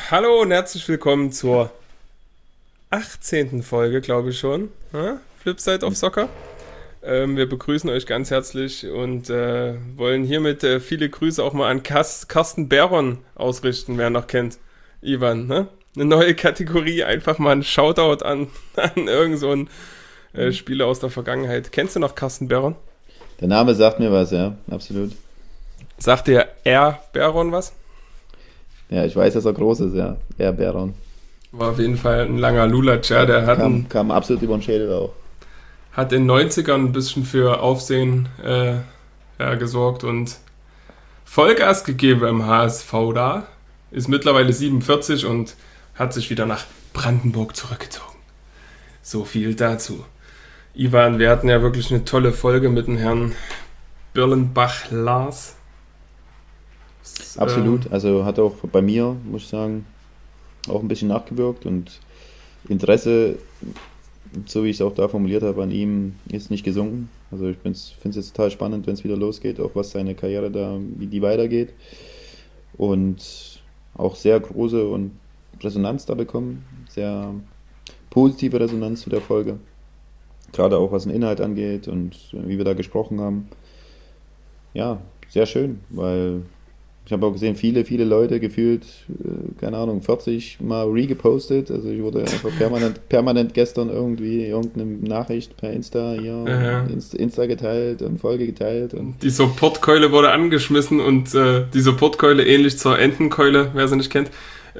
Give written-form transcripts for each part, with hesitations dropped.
Hallo und herzlich willkommen zur 18. Folge, glaube ich schon. Flipside of Soccer. Wir begrüßen euch ganz herzlich und wollen hiermit viele Grüße auch mal an Carsten Baron ausrichten, wer noch kennt. Ivan, ne? Eine neue Kategorie, einfach mal ein Shoutout an irgend so einen Spieler aus der Vergangenheit. Kennst du noch Carsten Baron? Der Name sagt mir was, ja, absolut. Sagt dir R. Baron was? Ja, ich weiß, dass er groß ist, ja. Er Baron. War auf jeden Fall ein langer Lulatsch, ja. Der kam absolut über den Schädel auch. Hat in den 90ern ein bisschen für Aufsehen gesorgt und Vollgas gegeben beim HSV da. Ist mittlerweile 47 und hat sich wieder nach Brandenburg zurückgezogen. So viel dazu. Ivan, wir hatten ja wirklich eine tolle Folge mit dem Herrn Birlenbach-Lars. Absolut, also hat auch bei mir, muss ich sagen, auch ein bisschen nachgewirkt und Interesse, so wie ich es auch da formuliert habe, an ihm ist nicht gesunken. Also ich finde es jetzt total spannend, wenn es wieder losgeht, auch was seine Karriere da, wie die weitergeht. Und auch sehr große und Resonanz da bekommen, sehr positive Resonanz zu der Folge. Gerade auch was den Inhalt angeht und wie wir da gesprochen haben. Ja, sehr schön, weil ich habe auch gesehen, viele Leute gefühlt, keine Ahnung, 40 Mal regepostet. Also ich wurde einfach permanent gestern irgendwie irgendeine Nachricht per Insta hier, Insta geteilt und Folge geteilt. Und die Supportkeule wurde angeschmissen und die Supportkeule ähnlich zur Entenkeule, wer sie nicht kennt.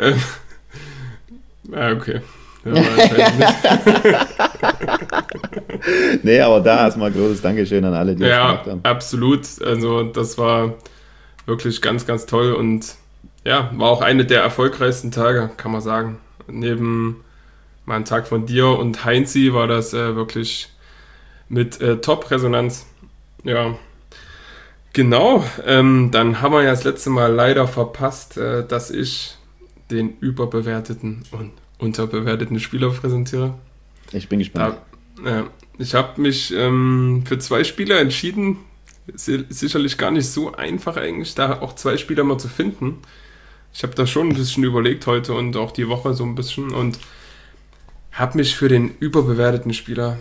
Okay. Nee, aber da erstmal großes Dankeschön an alle, die das gemacht haben. Ja, absolut. Also das war wirklich ganz, ganz toll und ja, war auch eine der erfolgreichsten Tage, kann man sagen. Neben meinem Tag von dir und Heinzi war das wirklich mit Top-Resonanz. Ja, genau. Dann haben wir ja das letzte Mal leider verpasst, dass ich den überbewerteten und unterbewerteten Spieler präsentiere. Ich bin gespannt. Ich habe mich für 2 Spieler entschieden. Ist sicherlich gar nicht so einfach eigentlich, da auch 2 Spieler mal zu finden. Ich habe da schon ein bisschen überlegt heute und auch die Woche so ein bisschen und habe mich für den überbewerteten Spieler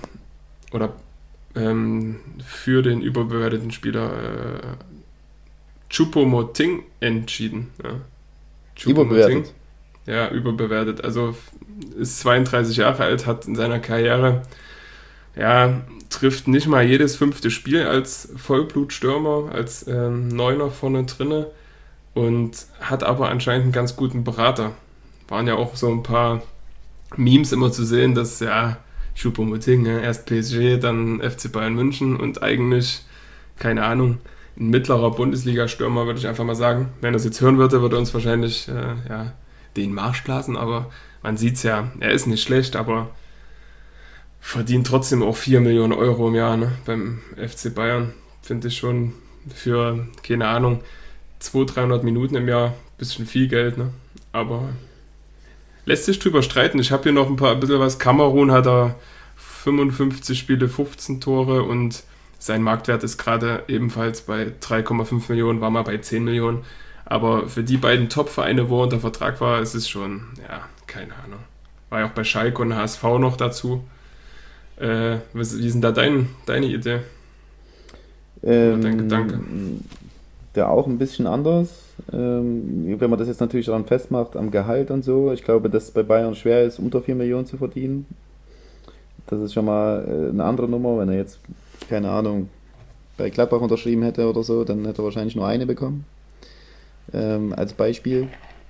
Choupo-Moting entschieden. Ja. Überbewertet? Ja, überbewertet. Also ist 32 Jahre alt, hat in seiner Karriere trifft nicht mal jedes 5. Spiel als Vollblutstürmer, als Neuner vorne drinne und hat aber anscheinend einen ganz guten Berater. Waren ja auch so ein paar Memes immer zu sehen, dass Choupo-Moting, erst PSG, dann FC Bayern München und eigentlich, keine Ahnung, ein mittlerer Bundesliga-Stürmer, würde ich einfach mal sagen. Wenn er es jetzt hören würde, würde er uns wahrscheinlich den Marsch blasen, aber man sieht es ja, er ist nicht schlecht, aber verdient trotzdem auch 4 Millionen Euro im Jahr beim FC Bayern. Finde ich schon für, keine Ahnung, 200-300 Minuten im Jahr ein bisschen viel Geld. Ne? Aber lässt sich drüber streiten. Ich habe hier noch ein bisschen was. Kamerun hat er 55 Spiele, 15 Tore und sein Marktwert ist gerade ebenfalls bei 3,5 Millionen, war mal bei 10 Millionen. Aber für die beiden Top-Vereine, wo er unter Vertrag war, ist es schon, keine Ahnung. War ja auch bei Schalke und HSV noch dazu. Wie ist denn da deine Idee? Dein Gedanke? Der auch ein bisschen anders. Wenn man das jetzt natürlich daran festmacht, am Gehalt und so. Ich glaube, dass es bei Bayern schwer ist, unter 4 Millionen zu verdienen. Das ist schon mal eine andere Nummer. Wenn er jetzt, keine Ahnung, bei Gladbach unterschrieben hätte oder so, dann hätte er wahrscheinlich nur eine bekommen. Als Beispiel.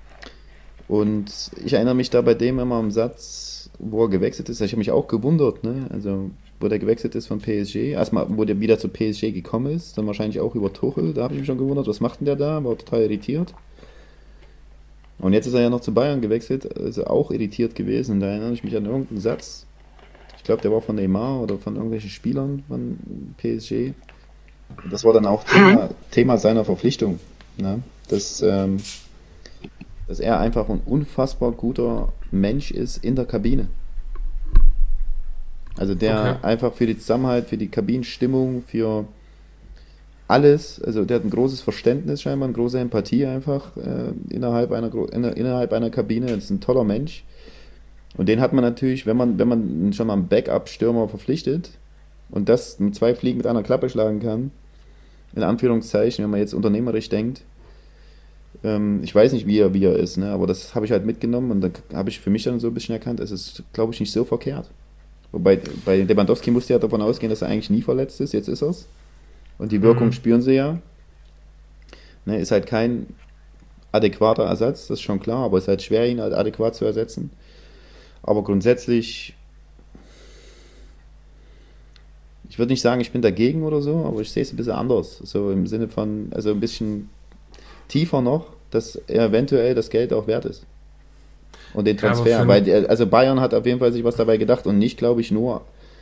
Und ich erinnere mich da bei dem immer am Satz, wo er gewechselt ist. Ich habe mich auch gewundert, ne? Also, wo der gewechselt ist von PSG. Erstmal, wo der wieder zu PSG gekommen ist, dann wahrscheinlich auch über Tuchel. Da habe ich mich schon gewundert, was macht denn der da? War total irritiert. Und jetzt ist er ja noch zu Bayern gewechselt, also auch irritiert gewesen. Und da erinnere ich mich an irgendeinen Satz. Ich glaube, der war von Neymar oder von irgendwelchen Spielern von PSG. Und das war dann auch Thema seiner Verpflichtung. Ne? Dass er einfach ein unfassbar guter Mensch ist in der Kabine. Also der einfach für die Zusammenhalt, für die Kabinenstimmung, für alles, also der hat ein großes Verständnis scheinbar, eine große Empathie einfach innerhalb einer Kabine. Das ist ein toller Mensch. Und den hat man natürlich, wenn man schon mal einen Backup-Stürmer verpflichtet und das mit 2 Fliegen mit einer Klappe schlagen kann, in Anführungszeichen, wenn man jetzt unternehmerisch denkt, ich weiß nicht, wie er ist, ne? Aber das habe ich halt mitgenommen und da habe ich für mich dann so ein bisschen erkannt, es ist, glaube ich, nicht so verkehrt. Wobei bei Lewandowski musste ja davon ausgehen, dass er eigentlich nie verletzt ist, jetzt ist er's. Und die Wirkung spüren sie ja. Ne, ist halt kein adäquater Ersatz, das ist schon klar, aber es ist halt schwer, ihn halt adäquat zu ersetzen. Aber grundsätzlich, ich würde nicht sagen, ich bin dagegen oder so, aber ich sehe es ein bisschen anders. So im Sinne von, also ein bisschen tiefer noch, dass er eventuell das Geld auch wert ist. Und den Transfer. Ja, weil, also Bayern hat auf jeden Fall sich was dabei gedacht und nicht, glaube ich, nur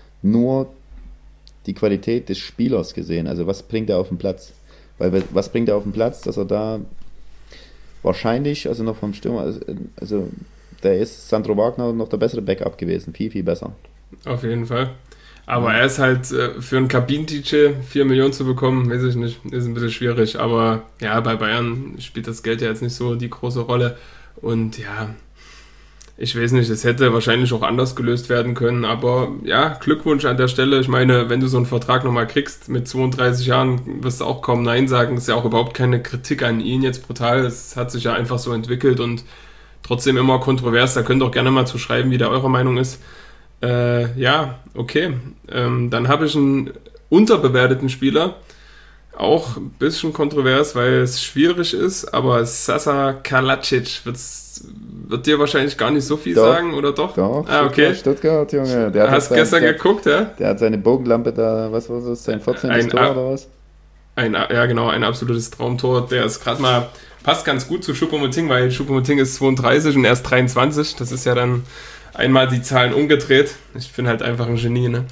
die Qualität des Spielers gesehen. Also was bringt er auf den Platz? Weil was bringt er auf den Platz, dass er da wahrscheinlich, also noch vom Stürmer, also da ist Sandro Wagner noch der bessere Backup gewesen. Viel, viel besser. Auf jeden Fall. Aber er ist halt für einen Kabinen-DJ 4 Millionen zu bekommen, weiß ich nicht, ist ein bisschen schwierig. Aber ja, bei Bayern spielt das Geld ja jetzt nicht so die große Rolle. Und ja, ich weiß nicht, es hätte wahrscheinlich auch anders gelöst werden können. Aber ja, Glückwunsch an der Stelle. Ich meine, wenn du so einen Vertrag nochmal kriegst mit 32 Jahren, wirst du auch kaum Nein sagen. Ist ja auch überhaupt keine Kritik an ihn jetzt brutal. Es hat sich ja einfach so entwickelt und trotzdem immer kontrovers. Da könnt ihr auch gerne mal zu schreiben, wie da eure Meinung ist. Ja, okay. Dann habe ich einen unterbewerteten Spieler. Auch ein bisschen kontrovers, weil es schwierig ist, aber Sasa Kalacic wird dir wahrscheinlich gar nicht so viel sagen, oder doch? Doch, okay. Stuttgart, Junge. Hast gestern geguckt, ja? Der hat seine Bogenlampe da, was war das, sein 14. Tor oder was? Ja genau, ein absolutes Traumtor. Der ist gerade mal, passt ganz gut zu Choupo-Moting, weil Choupo-Moting ist 32 und er ist 23. Das ist ja dann einmal die Zahlen umgedreht. Ich bin halt einfach ein Genie, ne?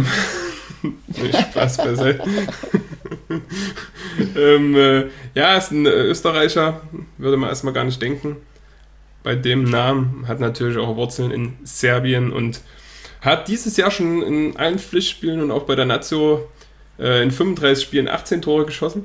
Spaß beiseite. Ja, ist ein Österreicher, würde man erstmal gar nicht denken. Bei dem Namen, hat natürlich auch Wurzeln in Serbien und hat dieses Jahr schon in allen Pflichtspielen und auch bei der Nazio in 35 Spielen 18 Tore geschossen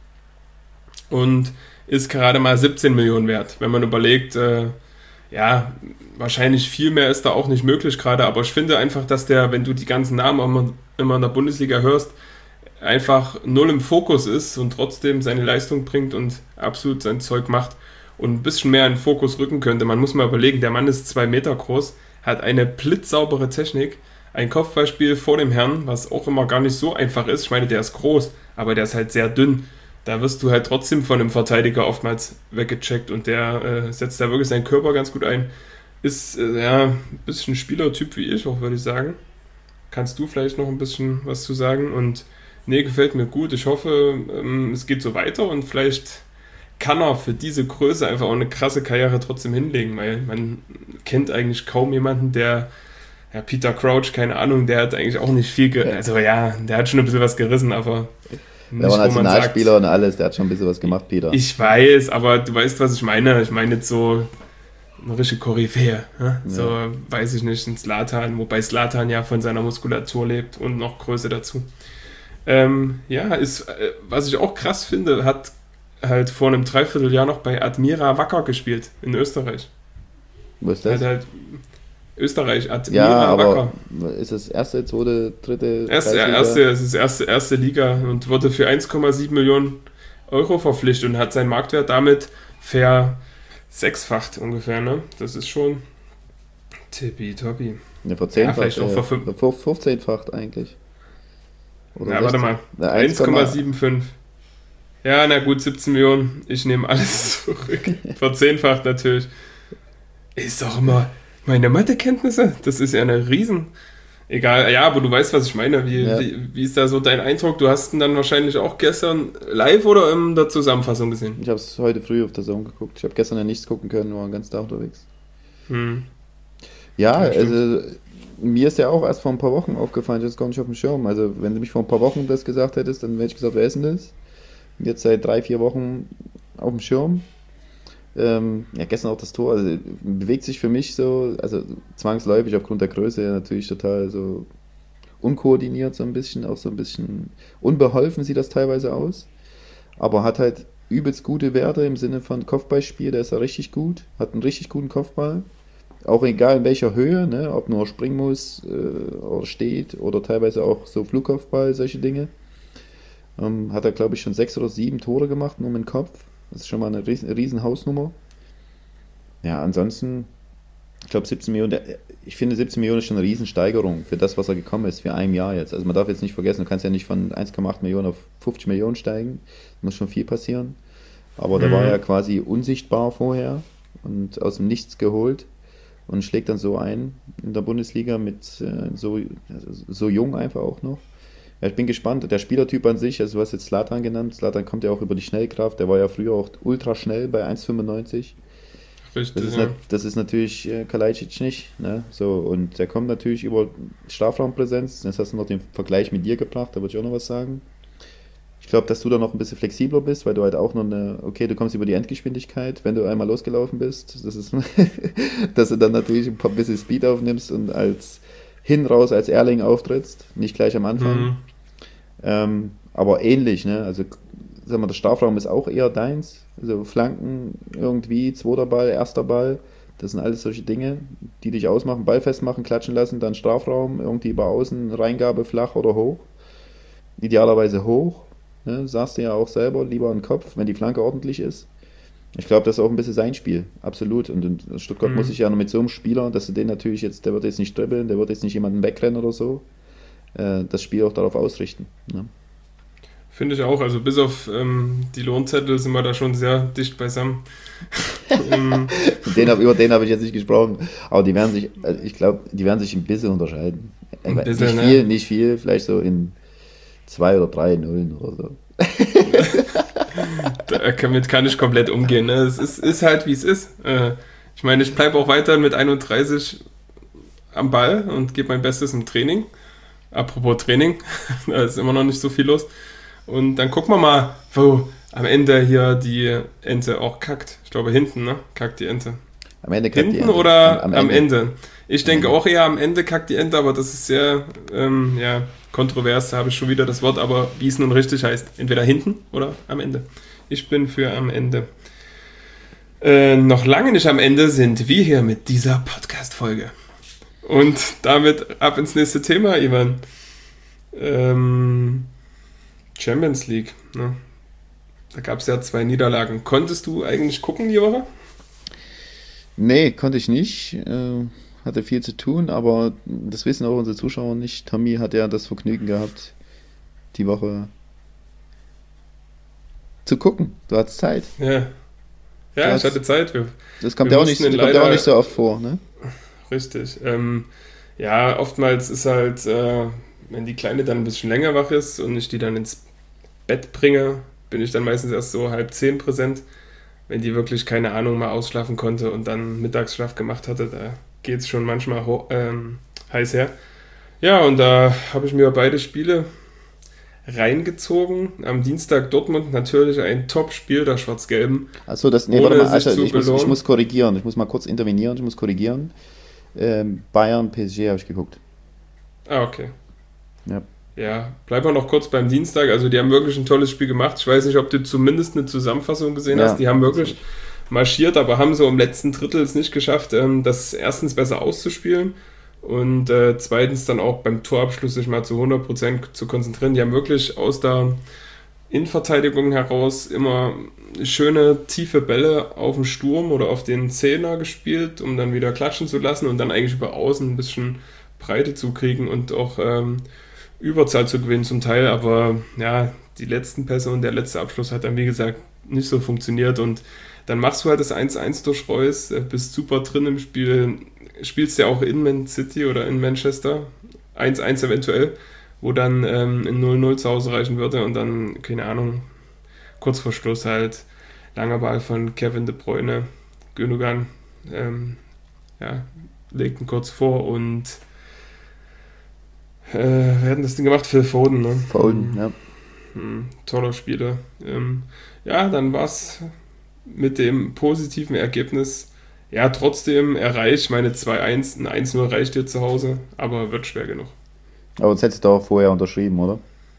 und ist gerade mal 17 Millionen wert. Wenn man überlegt, ja, wahrscheinlich viel mehr ist da auch nicht möglich gerade, aber ich finde einfach, dass der, wenn du die ganzen Namen immer in der Bundesliga hörst, einfach null im Fokus ist und trotzdem seine Leistung bringt und absolut sein Zeug macht und ein bisschen mehr in den Fokus rücken könnte. Man muss mal überlegen, der Mann ist 2 Meter groß, hat eine blitzsaubere Technik, ein Kopfballspiel vor dem Herrn, was auch immer gar nicht so einfach ist. Ich meine, der ist groß, aber der ist halt sehr dünn. Da wirst du halt trotzdem von einem Verteidiger oftmals weggecheckt und der setzt da wirklich seinen Körper ganz gut ein. Ist ja ein bisschen Spielertyp wie ich auch, würde ich sagen. Kannst du vielleicht noch ein bisschen was zu sagen? Und nee, gefällt mir gut. Ich hoffe, es geht so weiter und vielleicht kann er für diese Größe einfach auch eine krasse Karriere trotzdem hinlegen, weil man kennt eigentlich kaum jemanden, der, ja, Peter Crouch, keine Ahnung, der hat eigentlich auch nicht viel, also ja, der hat schon ein bisschen was gerissen, aber der war Nationalspieler und alles, der hat schon ein bisschen was gemacht, Peter. Ich weiß, aber du weißt, was ich meine. Ich meine jetzt so eine richtige Koryphäe. Ja? So, weiß ich nicht, ein Zlatan, wobei Zlatan ja von seiner Muskulatur lebt und noch Größe dazu. Ja, ist, was ich auch krass finde, hat halt vor einem Dreivierteljahr noch bei Admira Wacker gespielt, in Österreich. Wo ist das? Halt Österreich, Admira Wacker. Ist das erste, zweite, dritte? Es ist erste Liga und wurde für 1,7 Millionen Euro verpflichtet und hat seinen Marktwert damit versechsfacht ungefähr, ne? Das ist schon tippitoppi. Ja, vielleicht auch 15-facht eigentlich. Oder ja, warte mal. 1,75. Ja, na gut, 17 Millionen. Ich nehme alles zurück. Verzehnfacht natürlich. Ist doch immer meine Mathekenntnisse. Das ist ja eine Riesen... Egal, ja, aber du weißt, was ich meine. Wie ist da so dein Eindruck? Du hast ihn dann wahrscheinlich auch gestern live oder in der Zusammenfassung gesehen? Ich habe es heute früh auf der Zone geguckt. Ich habe gestern ja nichts gucken können, war ganz da unterwegs. Ja, also mir ist ja auch erst vor ein paar Wochen aufgefallen, ich habe es gar nicht auf dem Schirm. Also wenn du mich vor ein paar Wochen das gesagt hättest, dann hätte ich gesagt, wer ist denn das? Jetzt seit 3-4 Wochen auf dem Schirm. Ja, gestern auch das Tor, also bewegt sich für mich so, also zwangsläufig aufgrund der Größe natürlich total so unkoordiniert so ein bisschen, auch so ein bisschen unbeholfen sieht das teilweise aus. Aber hat halt übelst gute Werte im Sinne von Kopfballspiel, der ist ja richtig gut, hat einen richtig guten Kopfball. Auch egal in welcher Höhe, ne, ob nur springen muss oder steht oder teilweise auch so Flugkopfball, solche Dinge. Hat er, glaube ich, schon 6 oder 7 Tore gemacht, nur mit dem Kopf. Das ist schon mal eine riesen Hausnummer. Ja, ansonsten, ich glaube 17 Millionen, ich finde 17 Millionen ist schon eine Riesensteigerung für das, was er gekommen ist, für ein Jahr jetzt. Also man darf jetzt nicht vergessen, du kannst ja nicht von 1,8 Millionen auf 50 Millionen steigen. Muss schon viel passieren. Aber der war ja quasi unsichtbar vorher und aus dem Nichts geholt und schlägt dann so ein in der Bundesliga mit so jung einfach auch noch. Ja, ich bin gespannt. Der Spielertyp an sich, also du hast jetzt Zlatan genannt. Zlatan kommt ja auch über die Schnellkraft. Der war ja früher auch ultra schnell bei 1,95. Richtig, das ist natürlich Kalajdzic nicht. Ne? So, und der kommt natürlich über Strafraumpräsenz. Jetzt hast du noch den Vergleich mit dir gebracht, da würde ich auch noch was sagen. Ich glaube, dass du da noch ein bisschen flexibler bist, weil du halt auch noch okay, du kommst über die Endgeschwindigkeit, wenn du einmal losgelaufen bist. Das ist, dass du dann natürlich ein bisschen Speed aufnimmst und als Erling auftrittst, nicht gleich am Anfang. Aber ähnlich, ne? Also, sag mal, der Strafraum ist auch eher deins. Also Flanken irgendwie, zweiter Ball, erster Ball, das sind alles solche Dinge, die dich ausmachen, Ball festmachen, klatschen lassen, dann Strafraum, irgendwie über außen, Reingabe flach oder hoch. Idealerweise hoch, ne? Sagst du ja auch selber, lieber einen Kopf, wenn die Flanke ordentlich ist. Ich glaube, das ist auch ein bisschen sein Spiel, absolut. Und in Stuttgart muss ich ja noch mit so einem Spieler, dass du den natürlich jetzt, der wird jetzt nicht dribbeln, der wird jetzt nicht jemanden wegrennen oder so, das Spiel auch darauf ausrichten. Ne? Finde ich auch, also bis auf die Lohnzettel sind wir da schon sehr dicht beisammen. Über den habe ich jetzt nicht gesprochen, aber die werden sich, ich glaube, die werden sich ein bisschen unterscheiden. Ein bisschen, nicht viel, vielleicht so in 2 oder 3 Nullen oder so. Damit kann ich komplett umgehen. Ne? Es ist halt, wie es ist. Ich meine, ich bleibe auch weiter mit 31 am Ball und gebe mein Bestes im Training. Apropos Training, da ist immer noch nicht so viel los. Und dann gucken wir mal, wo am Ende hier die Ente auch kackt. Ich glaube hinten, ne? Kackt die Ente. Am Ende kackt hinten die Ente. Oder am Ende? Ich denke auch eher am Ende kackt die Ente, aber das ist sehr kontrovers, da habe ich schon wieder das Wort, aber wie es nun richtig heißt, entweder hinten oder am Ende. Ich bin für am Ende. Noch lange nicht am Ende sind wir hier mit dieser Podcast-Folge. Und damit ab ins nächste Thema, Ivan. Champions League. Ne? Da gab es ja 2 Niederlagen. Konntest du eigentlich gucken die Woche? Nee, konnte ich nicht. Hatte viel zu tun, aber das wissen auch unsere Zuschauer nicht. Tommy hat ja das Vergnügen gehabt, die Woche zu gucken. Du hattest Zeit. Ja, ich hatte Zeit. Das kommt ja auch nicht so oft vor, ne? Richtig. Oftmals ist halt, wenn die Kleine dann ein bisschen länger wach ist und ich die dann ins Bett bringe, bin ich dann meistens erst so 9:30 präsent. Wenn die wirklich, keine Ahnung, mal ausschlafen konnte und dann Mittagsschlaf gemacht hatte, da geht es schon manchmal heiß her. Ja, und da habe ich mir beide Spiele reingezogen. Am Dienstag Dortmund natürlich ein Top-Spiel der Schwarz-Gelben. Achso, warte mal, Alter, ich muss korrigieren. Ich muss mal kurz intervenieren. Bayern, PSG habe ich geguckt. Ah, okay. Ja. Ja, bleiben wir noch kurz beim Dienstag. Also die haben wirklich ein tolles Spiel gemacht. Ich weiß nicht, ob du zumindest eine Zusammenfassung gesehen hast. Die haben wirklich marschiert, aber haben so im letzten Drittel es nicht geschafft, das erstens besser auszuspielen und zweitens dann auch beim Torabschluss sich mal zu 100% zu konzentrieren. Die haben wirklich aus der Innenverteidigung heraus immer schöne, tiefe Bälle auf den Sturm oder auf den Zehner gespielt, um dann wieder klatschen zu lassen und dann eigentlich über außen ein bisschen Breite zu kriegen und auch Überzahl zu gewinnen zum Teil, aber ja, die letzten Pässe und der letzte Abschluss hat dann, wie gesagt, nicht so funktioniert und dann machst du halt das 1-1 durch Reus, bist super drin im Spiel, spielst ja auch in Man City oder in Manchester, 1-1 eventuell, wo dann ein 0-0 zu Hause reichen würde und dann, keine Ahnung, kurz vor Schluss halt langer Ball von Kevin De Bruyne, Gündogan legt ihn kurz vor und wer hat denn das Ding gemacht? Phil Foden, ne? Foden, ja. Toller Spieler. Dann war es mit dem positiven Ergebnis trotzdem erreicht. Meine 2-1, ein 1-0 reicht dir zu Hause, aber wird schwer genug. Aber das hättest du auch vorher unterschrieben, oder?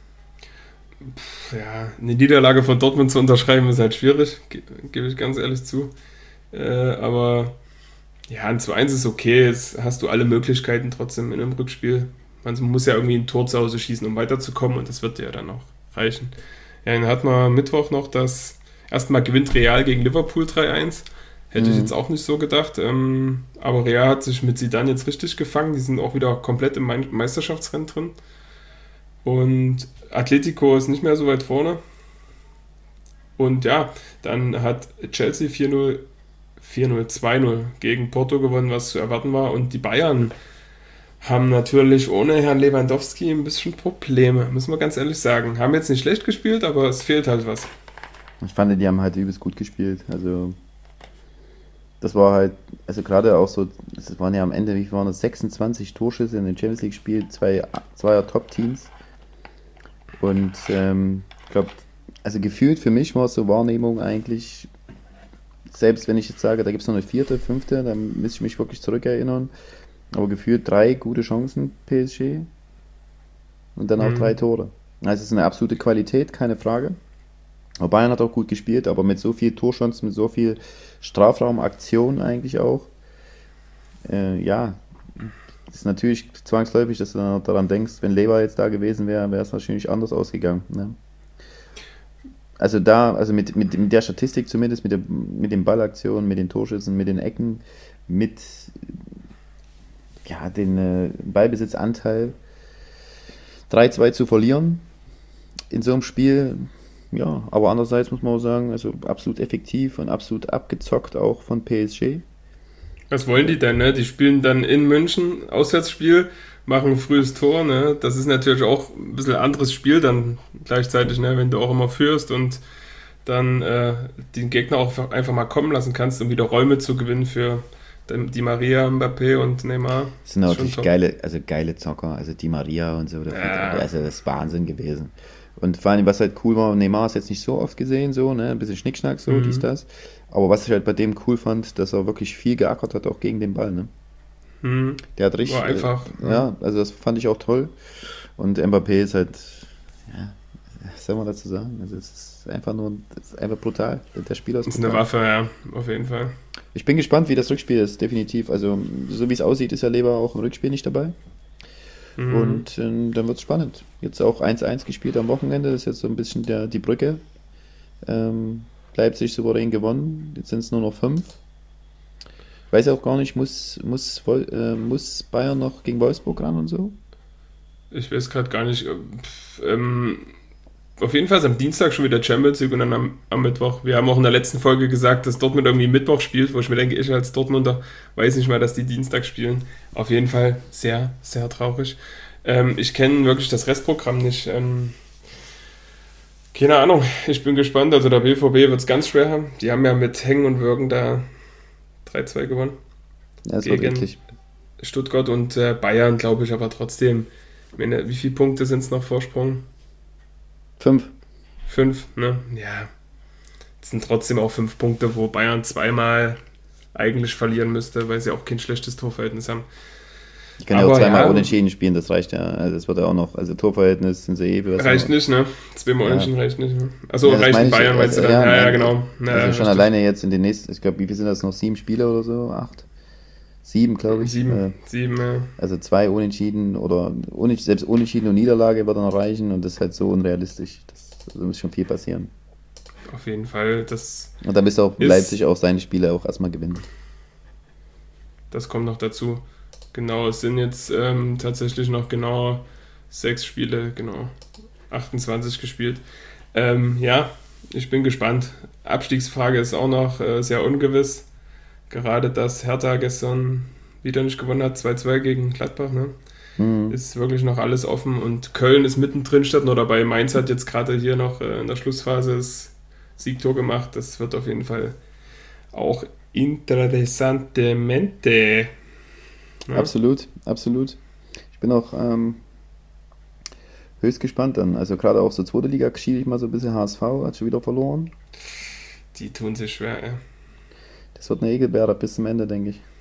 Ja, eine Niederlage von Dortmund zu unterschreiben ist halt schwierig, gebe ich ganz ehrlich zu. Aber ja, ein 2-1 ist okay, jetzt hast du alle Möglichkeiten trotzdem in einem Rückspiel. Man muss ja irgendwie ein Tor zu Hause schießen, um weiterzukommen und das wird dir ja dann auch reichen. Ja, dann hat man Mittwoch noch das, erstmal gewinnt Real gegen Liverpool 3-1. Hätte ich jetzt auch nicht so gedacht. Aber Real hat sich mit Zidane jetzt richtig gefangen. Die sind auch wieder komplett im Meisterschaftsrennen drin. Und Atletico ist nicht mehr so weit vorne. Und ja, dann hat Chelsea 4-0, 4-0, 2-0 gegen Porto gewonnen, was zu erwarten war. Und die Bayern haben natürlich ohne Herrn Lewandowski ein bisschen Probleme, müssen wir ganz ehrlich sagen. Haben jetzt nicht schlecht gespielt, aber es fehlt halt was. Ich fand, die haben halt übelst gut gespielt. Also, das war halt, also gerade auch so, es waren ja am Ende, wie viel waren das? 26 Torschüsse in den Champions League gespielt, zweier Top-Teams. Und ich glaube, also gefühlt für mich war es so Wahrnehmung eigentlich, selbst wenn ich jetzt sage, da gibt es noch eine vierte, fünfte, dann müsste ich mich wirklich zurückerinnern. Aber gefühlt 3 gute Chancen PSG und dann auch 3 Mhm. Tore. Also es ist eine absolute Qualität, keine Frage. Aber Bayern hat auch gut gespielt, aber mit so viel Torchancen, mit so viel Strafraumaktion eigentlich auch. Ja, es ist natürlich zwangsläufig, dass du dann auch daran denkst, wenn Lever jetzt da gewesen wäre, wäre es wahrscheinlich anders ausgegangen. Ne? Also da, also mit der Statistik zumindest, mit den Ballaktionen, mit den Torschüssen, mit den Ecken, mit ja, den Ballbesitzanteil 3-2 zu verlieren in so einem Spiel, ja, aber andererseits muss man auch sagen, also absolut effektiv und absolut abgezockt auch von PSG. Was wollen die denn, ne? Die spielen dann in München, Auswärtsspiel, machen ein frühes Tor, ne? Das ist natürlich auch ein bisschen anderes Spiel dann gleichzeitig, ne? Wenn du auch immer führst und dann den Gegner auch einfach mal kommen lassen kannst, um wieder Räume zu gewinnen für die Maria, Mbappé und Neymar. Das sind Ist schon natürlich top. geile Zocker, also Di Maria und so, Ja, also das ist Wahnsinn gewesen. Und vor allem, was halt cool war, Neymar ist jetzt nicht so oft gesehen, so, ne, ein bisschen Schnickschnack, so, dies, mhm. das. Aber was ich halt bei dem cool fand, dass er wirklich viel geackert hat, auch gegen den Ball, ne. Mhm. Der hat War richtig, einfach, ja. ja, also das fand ich auch toll. Und Mbappé ist halt, ja, was soll man dazu sagen? Also es ist einfach nur, es ist einfach brutal. Der Spieler ist Ist eine brutal. Waffe, ja, auf jeden Fall. Ich bin gespannt, wie das Rückspiel ist, definitiv. Also, so wie es aussieht, ist ja Lever auch im Rückspiel nicht dabei. Mhm. Und dann wird es spannend. Jetzt auch 1-1 gespielt am Wochenende, das ist jetzt so ein bisschen die Brücke. Ähm, Leipzig souverän gewonnen, jetzt sind es nur noch 5. Ich weiß auch gar nicht, muss Bayern noch gegen Wolfsburg ran und so? Ich weiß gerade gar nicht. Auf jeden Fall ist am Dienstag schon wieder Champions League und dann am Mittwoch. Wir haben auch in der letzten Folge gesagt, dass Dortmund irgendwie Mittwoch spielt, wo ich mir denke, ich als Dortmunder weiß nicht mal, dass die Dienstag spielen. Auf jeden Fall sehr, sehr traurig. Ich kenne wirklich das Restprogramm nicht. Keine Ahnung, ich bin gespannt. Also der BVB wird es ganz schwer haben. Die haben ja mit Hängen und Würgen da 3-2 gewonnen Ja, es wird gegen eklig. Stuttgart und Bayern, glaube ich, aber trotzdem. Ich meine, wie viele Punkte sind es noch Vorsprung? 5. 5, ne? Ja, es sind trotzdem auch 5 Punkte, wo Bayern zweimal eigentlich verlieren müsste, weil sie auch kein schlechtes Torverhältnis haben. Die können ja auch Aber zweimal ja, unentschieden spielen, das reicht ja. Also, es wird ja auch noch, also Torverhältnis sind sie was reicht noch. nicht, ne? Zweimal Ja, unentschieden reicht nicht. Ne? Achso, ja, das reicht meine in ich. Bayern, meinst du dann? Ja, Ja, ja, nein, genau. Ja, also ja, schon richtig. alleine jetzt in den nächsten, ich glaube, wie viel sind das noch? 7 Spiele oder so? 8? 7, glaube ich. Sieben, sieben, Also 2 Unentschieden oder selbst Unentschieden und Niederlage wird dann reichen und das ist halt so unrealistisch. Da muss schon viel passieren. auf jeden Fall. Das Und da müsste auch ist, Leipzig auch seine Spiele auch erstmal gewinnen. das kommt noch dazu. Genau, es sind jetzt tatsächlich noch genau 6 Spiele, genau 28 gespielt. Ja, ich bin gespannt. Abstiegsfrage ist auch noch sehr ungewiss. Gerade dass Hertha gestern wieder nicht gewonnen hat, 2-2 gegen Gladbach, ne? Mhm. Ist wirklich noch alles offen und Köln ist mittendrin statt nur dabei. Mainz hat jetzt gerade hier noch in der Schlussphase das Siegtor gemacht. Das wird auf jeden Fall auch interessantemente. Ne? Absolut, absolut. Ich bin auch höchst gespannt dann. Also gerade auch so zweite Liga schiele ich mal so ein bisschen HSV, hat schon wieder verloren. Die tun sich schwer. Das wird eine Egelbeere bis zum Ende, denke ich.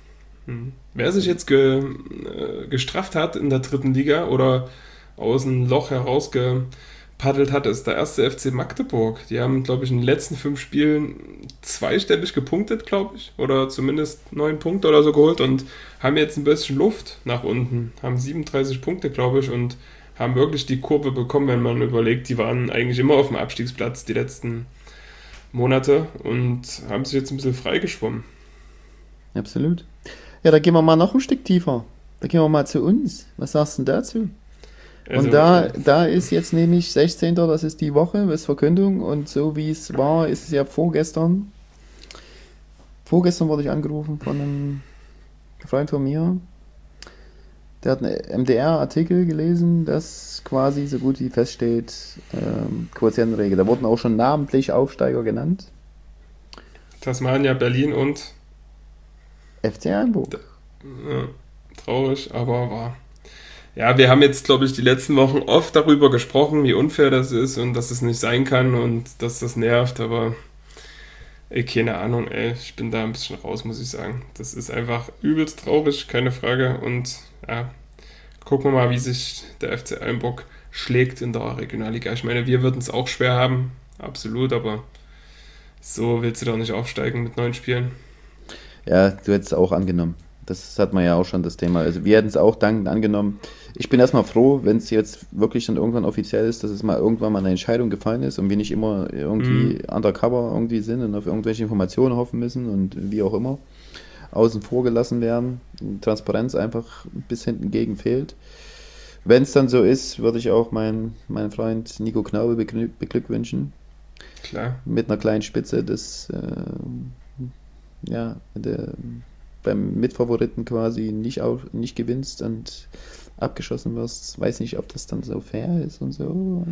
Wer sich jetzt gestrafft hat in der dritten Liga oder aus dem Loch herausgepaddelt hat, ist der erste FC Magdeburg. Die haben, glaube ich, in den letzten 5 Spielen zweistellig gepunktet, glaube ich, oder zumindest 9 Punkte oder so geholt und haben jetzt ein bisschen Luft nach unten, haben 37 Punkte, glaube ich, und haben wirklich die Kurve bekommen, wenn man überlegt, die waren eigentlich immer auf dem Abstiegsplatz die letzten Monate und haben sich jetzt ein bisschen freigeschwommen. Absolut. Ja, da gehen wir mal noch ein Stück tiefer. Da gehen wir mal zu uns. Was sagst du denn dazu? Also, Und da ist jetzt nämlich 16. Das ist die Woche, das ist Verkündung. Und so wie es war, ist es ja vorgestern. Vorgestern wurde ich angerufen von einem Freund von mir. Der hat einen MDR-Artikel gelesen, dass quasi so gut wie feststeht, Quotientenregel. Da wurden auch schon namentlich Aufsteiger genannt. Tasmania, Berlin und FC Einburg. Ja, traurig, aber wahr. Ja, wir haben jetzt, glaube ich, die letzten Wochen oft darüber gesprochen, wie unfair das ist und dass es nicht sein kann und dass das nervt, aber keine Ahnung, ich bin da ein bisschen raus, muss ich sagen. Das ist einfach übelst traurig, keine Frage und ja, gucken wir mal, wie sich der FC Einburg schlägt in der Regionalliga. Ich meine, wir würden es auch schwer haben, absolut, aber so willst du doch nicht aufsteigen mit 9 Spielen. Ja, du hättest es auch angenommen. Das hat man ja auch schon das Thema. Also wir hätten es auch dankend angenommen. Ich bin erstmal froh, wenn es jetzt wirklich dann irgendwann offiziell ist, dass es mal irgendwann mal eine Entscheidung gefallen ist und wir nicht immer irgendwie undercover irgendwie sind und auf irgendwelche Informationen hoffen müssen und wie auch immer außen vor gelassen werden. Transparenz einfach bis hinten gegen fehlt. Wenn es dann so ist, würde ich auch meinen Freund Nico Knaube beglückwünschen. Klar. Mit einer kleinen Spitze des beim Mitfavoriten quasi nicht gewinnst und abgeschossen wirst. Weiß nicht, ob das dann so fair ist und so.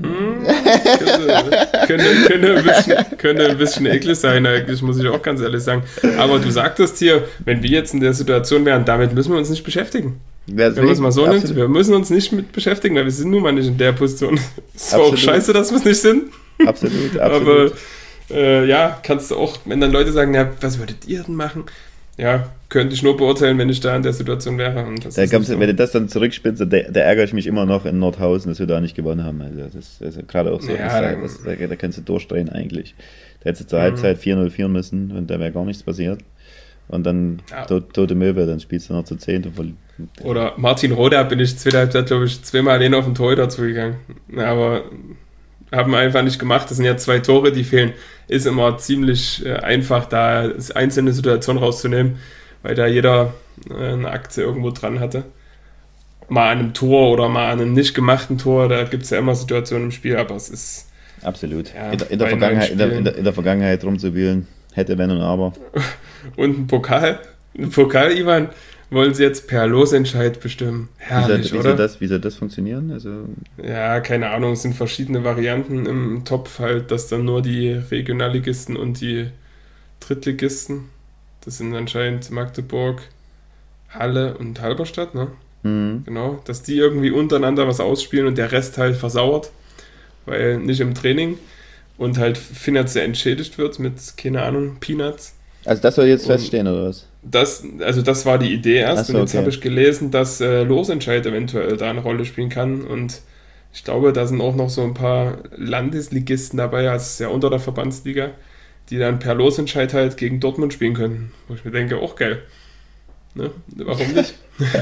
Könnte ein bisschen eklig sein, eigentlich, muss ich auch ganz ehrlich sagen. Aber du sagtest hier, wenn wir jetzt in der Situation wären, damit müssen wir uns nicht beschäftigen. Wenn man es mal so nimmt, wir müssen uns nicht mit beschäftigen, weil wir sind nun mal nicht in der Position. Es war auch scheiße, dass wir es nicht sind. Absolut. Aber kannst du auch, wenn dann Leute sagen, ja, was würdet ihr denn machen? Ja, könnte ich nur beurteilen, wenn ich da in der Situation wäre. Und das wenn du das dann zurückspielst, da ärgere ich mich immer noch in Nordhausen, dass wir da nicht gewonnen haben. Also das ist gerade auch so, da kannst du durchdrehen eigentlich. Da hättest du zur Halbzeit 4-0 führen müssen und da wäre gar nichts passiert. Und dann tote Möwe, dann spielst du noch zu 10. Oder Martin Roda bin ich zweite Halbzeit, glaube ich, 2-mal alleine auf den Torhüter zugegangen. Aber haben einfach nicht gemacht. Das sind ja 2 Tore, die fehlen. Ist immer ziemlich einfach, da einzelne Situationen rauszunehmen, weil da jeder eine Aktie irgendwo dran hatte. Mal an einem Tor oder mal an einem nicht gemachten Tor, da gibt es ja immer Situationen im Spiel, aber es ist... Absolut. Ja, in der Vergangenheit rumzuwühlen, hätte, wenn und aber. Und ein Pokal, Ivan, wollen sie jetzt per Losentscheid bestimmen. Herrlich, oder? Wie soll das funktionieren? Also ja, keine Ahnung, es sind verschiedene Varianten im Topf halt, dass dann nur die Regionalligisten und die Drittligisten, das sind anscheinend Magdeburg, Halle und Halberstadt, ne? Mhm. Genau, dass die irgendwie untereinander was ausspielen und der Rest halt versauert, weil nicht im Training und halt finanziell entschädigt wird mit, keine Ahnung, Peanuts. Also das soll jetzt feststehen, oder was? Das war die Idee erst. So, und jetzt okay. habe ich gelesen, dass Losentscheid eventuell da eine Rolle spielen kann. Und ich glaube, da sind auch noch so ein paar Landesligisten dabei, also es ist ja unter der Verbandsliga, die dann per Losentscheid halt gegen Dortmund spielen können. Wo ich mir denke, auch geil. Ne? Warum nicht?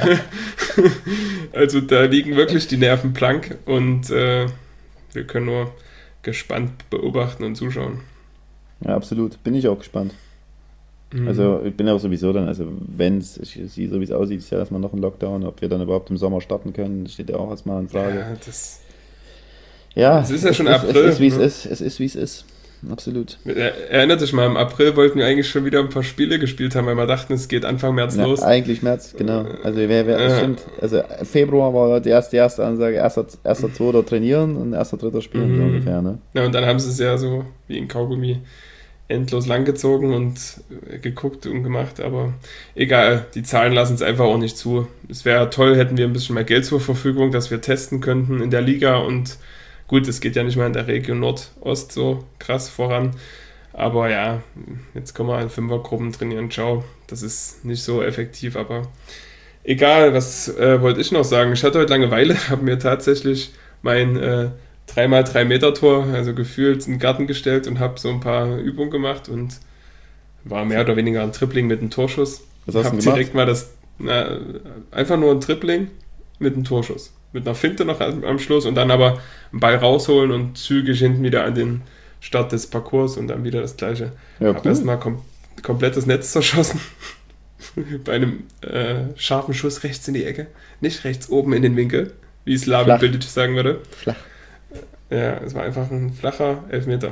Also da liegen wirklich die Nerven blank und wir können nur gespannt beobachten und zuschauen. Ja, absolut. Bin ich auch gespannt. Also ich bin auch sowieso dann, also wenn es, ich sehe so wie es aussieht, ist ja erstmal noch ein Lockdown, ob wir dann überhaupt im Sommer starten können, steht ja auch erstmal in Frage. Es ist ja schon April. Es ist wie es ist. Absolut. Erinnert dich mal, im April wollten wir eigentlich schon wieder ein paar Spiele gespielt haben, weil wir dachten, es geht Anfang März los. Eigentlich März, genau. Also stimmt. Also Februar war die erste Ansage, 1.2. trainieren und 1.3. spielen so ungefähr, ne? Ja, und dann haben sie es ja so wie in Kaugummi endlos langgezogen und geguckt und gemacht, aber egal, die Zahlen lassen es einfach auch nicht zu. Es wäre toll, hätten wir ein bisschen mehr Geld zur Verfügung, dass wir testen könnten in der Liga und gut, es geht ja nicht mal in der Region Nordost so krass voran, Aber ja, jetzt können wir in Fünfergruppen trainieren. Ciao, das ist nicht so effektiv, aber egal, was wollte ich noch sagen? Ich hatte heute Langeweile, habe mir tatsächlich mein 3x3 Meter Tor, also gefühlt, in den Garten gestellt und habe so ein paar Übungen gemacht und war mehr oder weniger ein Tripling mit einem Torschuss. Was hast du Habe gemacht? direkt mal einfach nur ein Tripling mit einem Torschuss. Mit einer Finte noch am Schluss und dann aber einen Ball rausholen und zügig hinten wieder an den Start des Parcours und dann wieder das Gleiche. Ja, Habe cool. erstmal komplettes Netz zerschossen. Bei einem scharfen Schuss rechts in die Ecke. Nicht rechts oben in den Winkel, wie Slaven Flach. Bildic sagen würde. Flach. Ja, es war einfach ein flacher Elfmeter.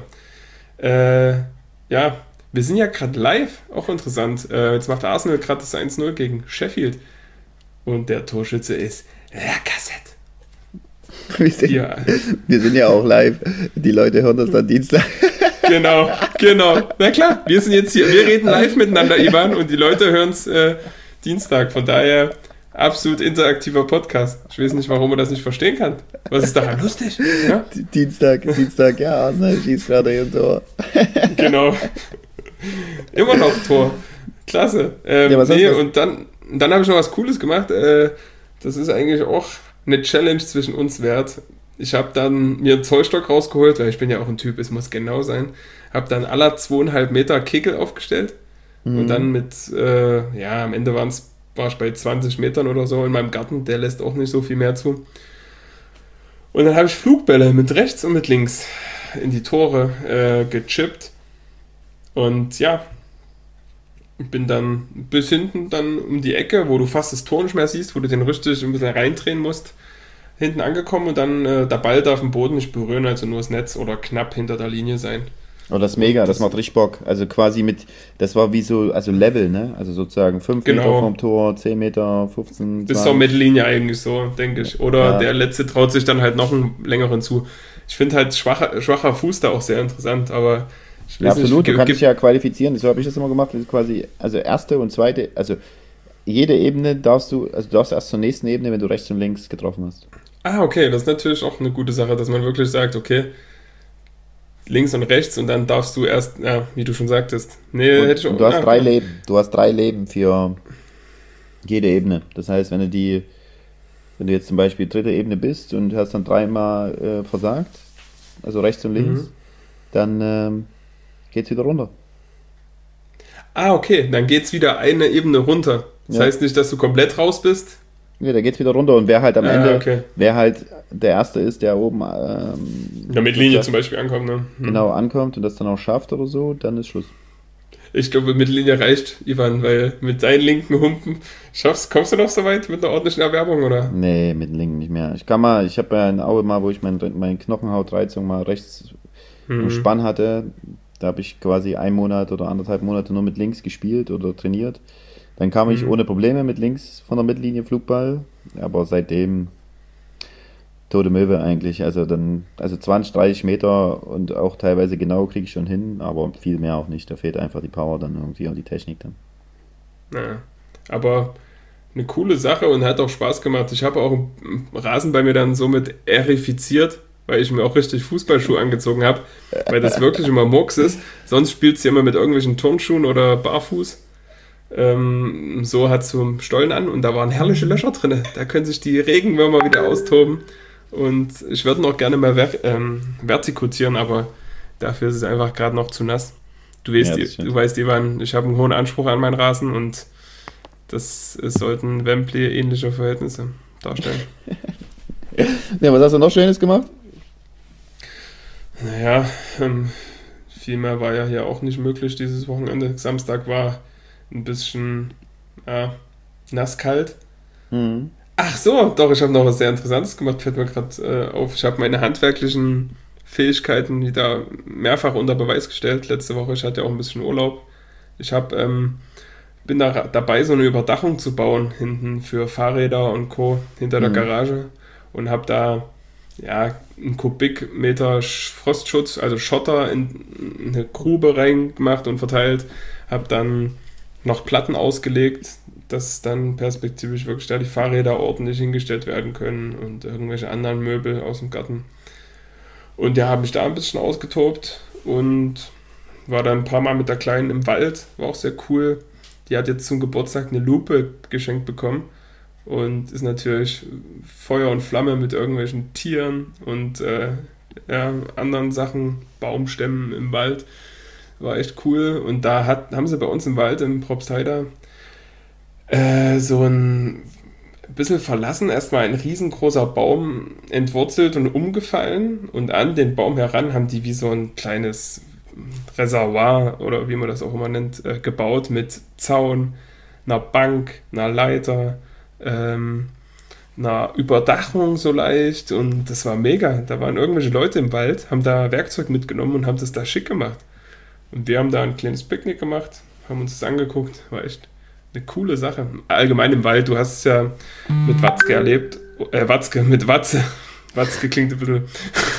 Ja, wir sind ja gerade live, auch interessant. Jetzt macht Arsenal gerade das 1-0 gegen Sheffield. Und der Torschütze ist Lacazette. Ja, Wir sind ja auch live. Die Leute hören das dann Dienstag. genau. Na klar, wir sind jetzt hier, wir reden live miteinander, Ivan, und die Leute hören es Dienstag. Von daher absolut interaktiver Podcast. Ich weiß nicht, warum man das nicht verstehen kann. Was ist daran lustig? Ja? Dienstag, ja, Arsenal schießt gerade ein Tor. Genau. Immer noch Tor. Klasse. Ja, was hast du? Und dann habe ich noch was Cooles gemacht. Das ist eigentlich auch eine Challenge zwischen uns wert. Ich habe dann mir einen Zollstock rausgeholt, weil ich bin ja auch ein Typ, es muss genau sein. Habe dann aller 2,5 Meter Kegel aufgestellt und dann mit, am Ende war ich bei 20 Metern oder so in meinem Garten, der lässt auch nicht so viel mehr zu. Und dann habe ich Flugbälle mit rechts und mit links in die Tore gechippt und ja, bin dann bis hinten dann um die Ecke, wo du fast das Tor nicht mehr siehst, wo du den richtig ein bisschen reindrehen musst, hinten angekommen und dann der Ball darf den Boden nicht berühren, also nur das Netz oder knapp hinter der Linie sein. Oh, das ist mega, das macht richtig Bock. Also quasi das war wie so, also Level, ne? Also sozusagen 5 Genau. Meter vom Tor, 10 Meter, 15, Bis 20. zur Mittellinie eigentlich so, denke ich. Oder Ja. der Letzte traut sich dann halt noch einen längeren zu. Ich finde halt schwacher Fuß da auch sehr interessant, aber ich Ja, weiß absolut, nicht, du kannst dich ja qualifizieren, so habe ich das immer gemacht, das ist quasi, also erste und zweite, also jede Ebene darfst du erst zur nächsten Ebene, wenn du rechts und links getroffen hast. okay, das ist natürlich auch eine gute Sache, dass man wirklich sagt, okay, links und rechts und dann darfst du erst, ja, wie du schon sagtest. Nee, hätte ich auch. Und du hast 3 Leben, du hast 3 Leben für jede Ebene. Das heißt, wenn du jetzt zum Beispiel dritte Ebene bist und hast dann 3-mal versagt, also rechts und links, dann geht's wieder runter. Okay, dann geht's wieder eine Ebene runter. Das Ja. heißt nicht, dass du komplett raus bist. Ja, da geht's wieder runter und wer halt am Ende, Okay. wer halt der Erste ist, der oben In der Mittellinie zum Beispiel ankommen, ne? genau ankommt und das dann auch schafft oder so, dann ist Schluss. Ich glaube, Mittellinie reicht, Ivan, weil mit deinen linken Humpen kommst du noch so weit mit einer ordentlichen Erwerbung, oder? Nee, mit dem linken nicht mehr. Ich habe ja in Aue mal, wo ich meine Knochenhautreizung mal rechts im Spann hatte, da habe ich quasi 1 Monat oder 1,5 Monate nur mit links gespielt oder trainiert. Dann kam ich ohne Probleme mit links von der Mittellinie Flugball, aber seitdem tote Möwe eigentlich. Also 20, 30 Meter und auch teilweise genau kriege ich schon hin, aber viel mehr auch nicht. Da fehlt einfach die Power dann irgendwie und die Technik dann. Naja, aber eine coole Sache und hat auch Spaß gemacht. Ich habe auch einen Rasen bei mir dann somit erifiziert, weil ich mir auch richtig Fußballschuhe angezogen habe, weil das wirklich immer Murks ist. Sonst spielst du immer mit irgendwelchen Turnschuhen oder barfuß. So hat es so einen Stollen an und da waren herrliche Löcher drin. Da können sich die Regenwürmer wieder austoben. Und ich würde noch gerne mal vertikutieren, aber dafür ist es einfach gerade noch zu nass. Du weißt, Ivan, ich habe einen hohen Anspruch an meinen Rasen und es sollten Wembley-ähnliche Verhältnisse darstellen. Ja, was hast du noch Schönes gemacht? Naja, viel mehr war ja hier auch nicht möglich dieses Wochenende. Samstag war ein bisschen nasskalt. Mhm. Ach so, doch, ich habe noch was sehr Interessantes gemacht, fällt mir gerade auf. Ich habe meine handwerklichen Fähigkeiten wieder mehrfach unter Beweis gestellt letzte Woche. Ich hatte ja auch ein bisschen Urlaub. Ich bin da dabei, so eine Überdachung zu bauen hinten für Fahrräder und Co. hinter der Garage und habe da einen Kubikmeter Frostschutz, also Schotter in eine Grube reingemacht und verteilt. Habe dann noch Platten ausgelegt, dass dann perspektivisch wirklich da die Fahrräder ordentlich hingestellt werden können und irgendwelche anderen Möbel aus dem Garten. Und ja, habe mich da ein bisschen ausgetobt und War da ein paar Mal mit der Kleinen im Wald, war auch sehr cool. Die hat jetzt zum Geburtstag eine Lupe geschenkt bekommen und ist natürlich Feuer und Flamme mit irgendwelchen Tieren und ja, anderen Sachen, Baumstämmen im Wald. War echt cool. Und da haben sie bei uns im Wald, in Probstheida, so ein bisschen verlassen, erstmal ein riesengroßer Baum entwurzelt und umgefallen. Und an den Baum heran haben die wie so ein kleines Reservoir oder wie man das auch immer nennt, gebaut mit Zaun, einer Bank, einer Leiter, einer Überdachung so leicht. Und das war mega. Da waren irgendwelche Leute im Wald, haben da Werkzeug mitgenommen und haben das da schick gemacht. Und wir haben da ein kleines Picknick gemacht, haben uns das angeguckt, war echt eine coole Sache. Allgemein im Wald, du hast es ja mit Watzke erlebt, mit Watze. Watzke klingt ein bisschen...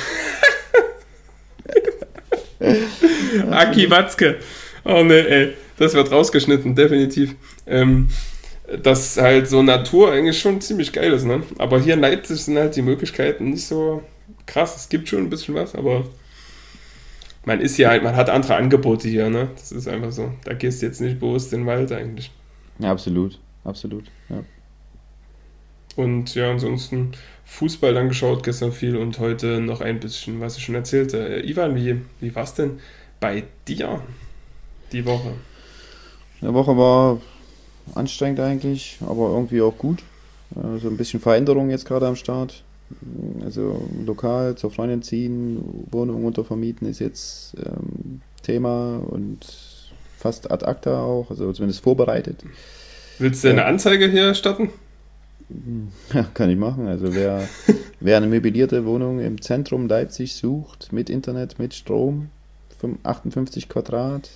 Aki Watzke. Oh ne, ey, das wird rausgeschnitten, definitiv. Dass halt so Natur eigentlich schon ziemlich geil ist, ne? Aber hier in Leipzig sind halt die Möglichkeiten nicht so krass. Es gibt schon ein bisschen was, aber man ist hier halt, man hat andere Angebote hier, ne? Das ist einfach so. Da gehst du jetzt nicht bewusst in den Wald eigentlich. Ja, absolut, absolut, ja. Und ja, ansonsten Fußball dann geschaut, gestern viel und heute noch ein bisschen, was ich schon erzählte. Ivan, wie war es denn bei dir die Woche? Die Woche war anstrengend eigentlich, aber irgendwie auch gut. So ein bisschen Veränderung jetzt gerade am Start. Also lokal zur Freundin ziehen, Wohnung untervermieten ist jetzt Thema und fast ad acta auch, also zumindest vorbereitet. Willst du eine Anzeige hier starten? Ja, kann ich machen. Also wer eine möblierte Wohnung im Zentrum Leipzig sucht, mit Internet, mit Strom, 58 Quadrat,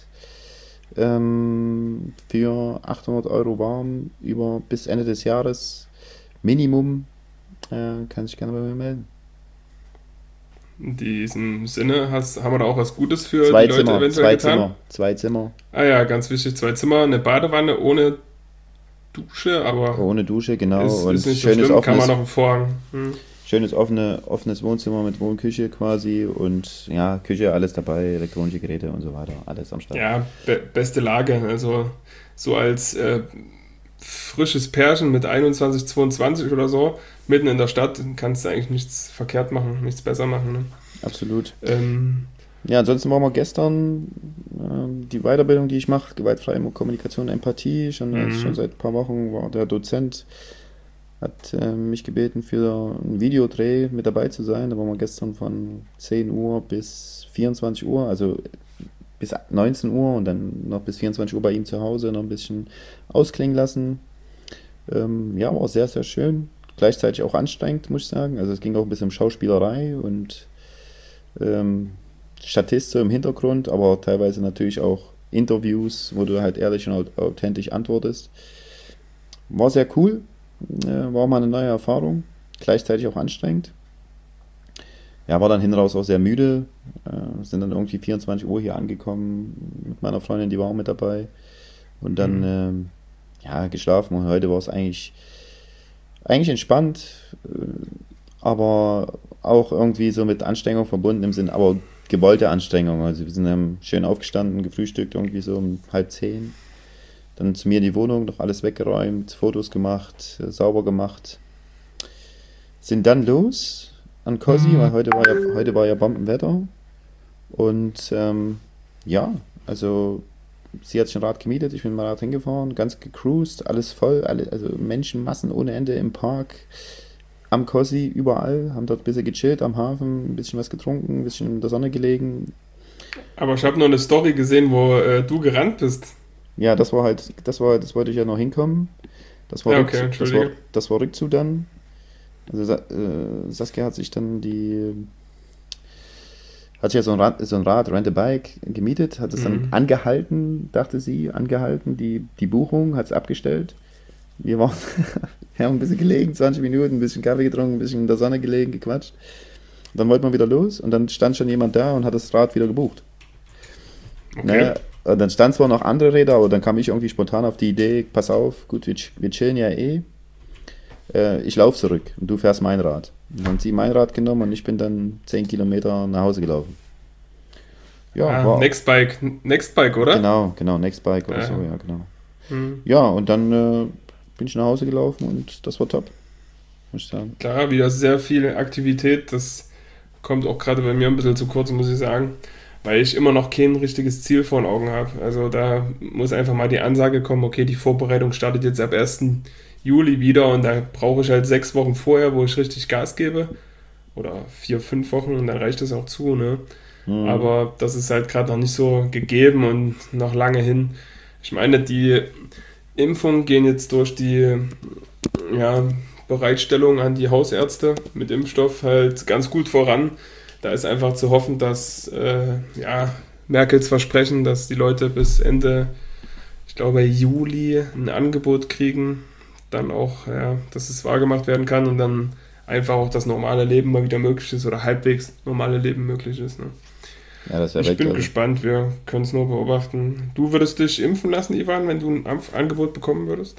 für 800 Euro warm, bis Ende des Jahres Minimum, kann sich gerne bei mir melden. In diesem Sinne haben wir da auch was Gutes für Zwei die Leute Zimmer, eventuell zwei getan? Zimmer, zwei Zimmer. Ah ja, ganz wichtig, 2 Zimmer, eine Badewanne ohne Dusche, aber Ohne Dusche, genau. Und ist nicht so schönes schlimm, kann man offenes, noch einen Vorhang. schönes offenes Wohnzimmer mit Wohnküche quasi und ja, Küche, alles dabei, elektronische Geräte und so weiter, alles am Start. Ja, beste Lage, also so als frisches Pärchen mit 21, 22 oder so, mitten in der Stadt, kannst du eigentlich nichts verkehrt machen, nichts besser machen. Ne? Absolut. Ja, ansonsten waren wir gestern die Weiterbildung, die ich mache, gewaltfreie Kommunikation, Empathie, schon seit ein paar Wochen war der Dozent, hat mich gebeten, für einen Videodreh mit dabei zu sein. Da waren wir gestern von 10 Uhr bis 24 Uhr, also bis 19 Uhr und dann noch bis 24 Uhr bei ihm zu Hause, noch ein bisschen ausklingen lassen. Ja, war sehr, sehr schön. Gleichzeitig auch anstrengend, muss ich sagen. Also es ging auch ein bisschen um Schauspielerei und Statist so im Hintergrund, aber teilweise natürlich auch Interviews, wo du halt ehrlich und authentisch antwortest. War sehr cool, war mal eine neue Erfahrung, gleichzeitig auch anstrengend. Ja, war dann hinten raus auch sehr müde, sind dann irgendwie 24 Uhr hier angekommen mit meiner Freundin, die war auch mit dabei und dann ja, geschlafen und heute war es eigentlich entspannt, aber auch irgendwie so mit Anstrengung verbunden im Sinn, aber gewollte Anstrengung. Also wir sind schön aufgestanden, gefrühstückt irgendwie so um 9:30. Dann zu mir in die Wohnung, noch alles weggeräumt, Fotos gemacht, sauber gemacht. Sind dann los an Cosi, weil heute war ja Bombenwetter. Und ja, also sie hat sich ein Rad gemietet, ich bin mit dem Rad hingefahren, ganz gecruised, alles voll, also Menschenmassen ohne Ende im Park. Am Cosi, überall, haben dort ein bisschen gechillt am Hafen, ein bisschen was getrunken, ein bisschen in der Sonne gelegen. Aber ich habe noch eine Story gesehen, wo du gerannt bist. Ja, das wollte ich ja noch hinkommen. Das war, Ja, okay, Entschuldige. das war Rückzug dann. Also Saskia hat sich dann hat sich ja so ein Rad, Rent a Bike gemietet, hat es dann angehalten, die Buchung, hat es abgestellt. Wir haben ein bisschen gelegen, 20 Minuten, ein bisschen Kaffee getrunken, ein bisschen in der Sonne gelegen, gequatscht. Dann wollten wir wieder los und dann stand schon jemand da und hat das Rad wieder gebucht. Okay. Naja, dann stand zwar noch andere Räder, aber dann kam ich irgendwie spontan auf die Idee, pass auf, gut, wir chillen ja ich laufe zurück und du fährst mein Rad. Dann haben sie mein Rad genommen und ich bin dann 10 Kilometer nach Hause gelaufen. Ja, war Nextbike, oder? genau, Nextbike oder so, Ja. ja, genau. Hm. Ja, und dann bin ich nach Hause gelaufen und das war top, muss ich sagen. Klar, wieder sehr viel Aktivität. Das kommt auch gerade bei mir ein bisschen zu kurz, muss ich sagen, weil ich immer noch kein richtiges Ziel vor den Augen habe. Also da muss einfach mal die Ansage kommen, okay, die Vorbereitung startet jetzt ab 1. Juli wieder und da brauche ich halt 6 Wochen vorher, wo ich richtig Gas gebe. Oder 4, 5 Wochen und dann reicht das auch zu, ne? Mhm. Aber das ist halt gerade noch nicht so gegeben und noch lange hin. Ich meine, die Impfungen gehen jetzt durch die ja, Bereitstellung an die Hausärzte mit Impfstoff halt ganz gut voran. Da ist einfach zu hoffen, dass ja, Merkels Versprechen, dass die Leute bis Ende, ich glaube Juli, ein Angebot kriegen, dann auch, ja, dass es wahrgemacht werden kann und dann einfach auch das normale Leben mal wieder möglich ist oder halbwegs normale Leben möglich ist. Ne? Ja, das wäre Ich bin Weltklasse. gespannt, wir können es nur beobachten. Du würdest dich impfen lassen, Ivan, wenn du ein Angebot bekommen würdest?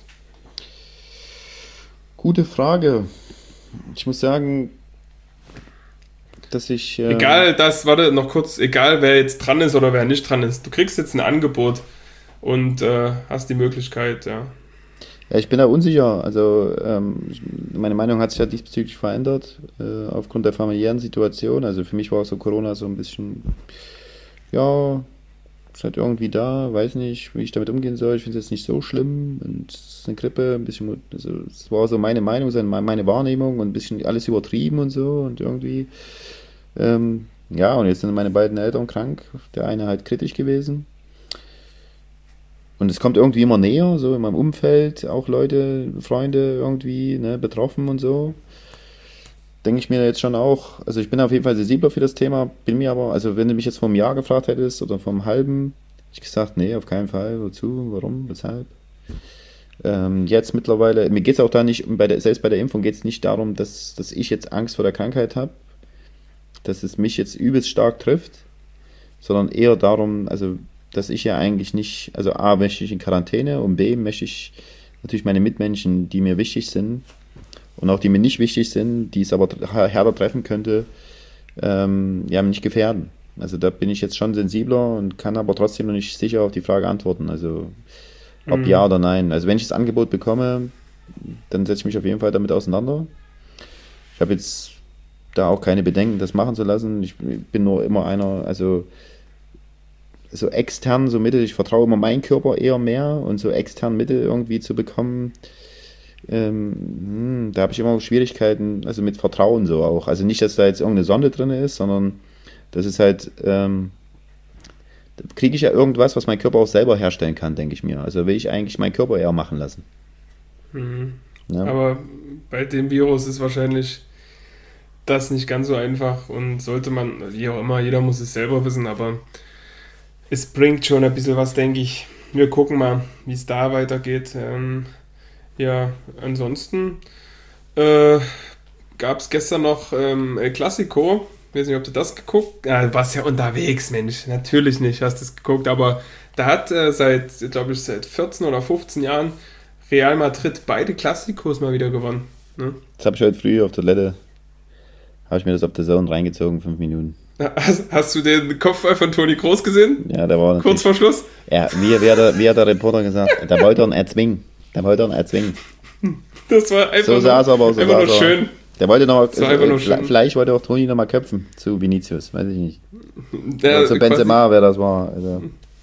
Gute Frage. Ich muss sagen, dass ich, Egal, warte, noch kurz, egal wer jetzt dran ist oder wer nicht dran ist. Du kriegst jetzt ein Angebot und hast die Möglichkeit, ja. ja, ich bin da unsicher. Also meine Meinung hat sich ja diesbezüglich verändert, aufgrund der familiären Situation. Also für mich war so Corona so ein bisschen, ja, ist halt irgendwie da, weiß nicht, wie ich damit umgehen soll. Ich finde es jetzt nicht so schlimm. Und es ist eine Grippe, ein bisschen, also es war so meine Meinung, so meine Wahrnehmung und ein bisschen alles übertrieben und so und irgendwie, ja, und jetzt sind meine beiden Eltern krank. Der eine halt kritisch gewesen. Und es kommt irgendwie immer näher, so in meinem Umfeld, auch Leute, Freunde irgendwie, ne, betroffen und so. Denke ich mir jetzt schon auch, also ich bin auf jeden Fall sensibler für das Thema, bin mir aber, also wenn du mich jetzt vor einem Jahr gefragt hättest oder vor einem halben, hätte ich gesagt, nee, auf keinen Fall, wozu, warum, weshalb. Jetzt mittlerweile, mir geht es auch da nicht, selbst bei der Impfung geht es nicht darum, dass ich jetzt Angst vor der Krankheit habe, dass es mich jetzt übelst stark trifft, sondern eher darum, also dass ich ja eigentlich nicht, also A, möchte ich in Quarantäne und B, möchte ich natürlich meine Mitmenschen, die mir wichtig sind und auch die mir nicht wichtig sind, die es aber härter treffen könnte, ja, nicht gefährden. Also da bin ich jetzt schon sensibler und kann aber trotzdem noch nicht sicher auf die Frage antworten. Also ob ja Mhm. oder nein. Also wenn ich das Angebot bekomme, dann setze ich mich auf jeden Fall damit auseinander. Ich habe jetzt da auch keine Bedenken, das machen zu lassen. Ich bin nur immer einer, also so extern, so Mittel, ich vertraue immer meinen Körper eher mehr und so extern Mittel irgendwie zu bekommen, da habe ich immer Schwierigkeiten, also mit Vertrauen so auch. Also nicht, dass da jetzt irgendeine Sonde drin ist, sondern das ist halt, da kriege ich ja irgendwas, was mein Körper auch selber herstellen kann, denke ich mir. Also will ich eigentlich meinen Körper eher machen lassen. Mhm. Ja, Aber bei dem Virus ist wahrscheinlich das nicht ganz so einfach und sollte man, wie auch immer, jeder muss es selber wissen, aber es bringt schon ein bisschen was, denke ich. Wir gucken mal, wie es da weitergeht. Ja, ansonsten äh, gab es gestern noch El Clasico. Ich weiß nicht, ob du das geguckt. Ja, du warst ja unterwegs, Mensch. Natürlich nicht, hast du es geguckt. Aber da hat glaube ich, seit 14 oder 15 Jahren Real Madrid beide Klassikos mal wieder gewonnen. Ne? das habe ich heute früh auf der Toilette, habe ich mir das auf der Zone reingezogen, 5 Minuten. Hast du den Kopfball von Toni Kroos gesehen? Ja, der war Kurz natürlich, vor Schluss? ja, wie hat der Reporter gesagt, der wollte ihn erzwingen. Der wollte ihn erzwingen. Das war So saß er aber, so einfach nur saß er. schön. Der wollte noch, Das war einfach nur schön. vielleicht wollte auch Toni noch mal köpfen zu Vinicius, weiß ich nicht. Oder Der, zu quasi, Benzema, wer das war. Also,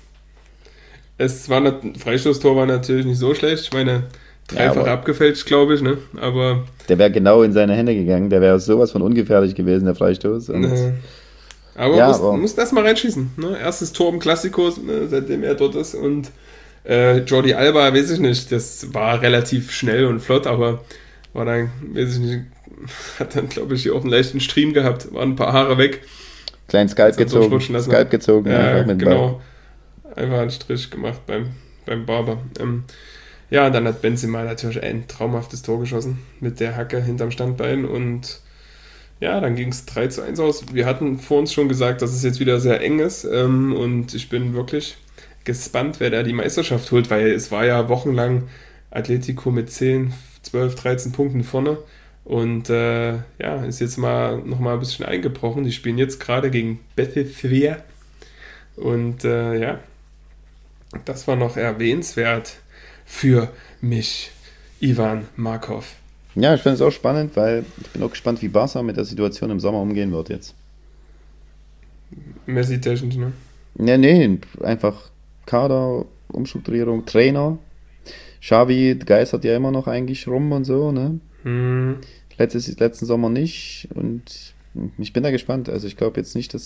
Freistoßtor war natürlich nicht so schlecht. Ich meine, ja, dreifach aber abgefälscht, glaube ich, ne? Aber der wäre genau in seine Hände gegangen. Der wäre sowas von ungefährlich gewesen, der Freistoß. Und äh, aber ja, muss erst mal reinschießen. Ne? Erstes Tor im Klassiko, ne, seitdem er dort ist. Und Jordi Alba, weiß ich nicht, das war relativ schnell und flott, aber war dann, weiß ich nicht, hat dann, glaube ich, hier auch einen leichten Stream gehabt, waren ein paar Haare weg, kleinen als Skalp er gezogen. durchrutschen lassen Skalp hat. gezogen, Ja, einfach mit dem Ball. genau. Einfach einen Strich gemacht beim Barber. Ja, und dann hat Benzema natürlich ein traumhaftes Tor geschossen mit der Hacke hinterm Standbein und ja, dann ging es 3:1 aus. Wir hatten vor uns schon gesagt, dass es jetzt wieder sehr eng ist und ich bin wirklich gespannt, wer da die Meisterschaft holt, weil es war ja wochenlang Atletico mit 10, 12, 13 Punkten vorne und ja, ist jetzt mal nochmal ein bisschen eingebrochen. Die spielen jetzt gerade gegen Betis Sevilla Und ja, das war noch erwähnenswert für mich, Ivan Markov. Ja, ich finde es auch spannend, weil ich bin auch gespannt, wie Barca mit der Situation im Sommer umgehen wird jetzt. Messi-technisch, ne? Ja, nee, einfach Kader, Umstrukturierung, Trainer. Xavi geistert ja immer noch eigentlich rum und so, ne? Hm. Letzten Sommer nicht und ich bin da gespannt. Also ich glaube jetzt nicht,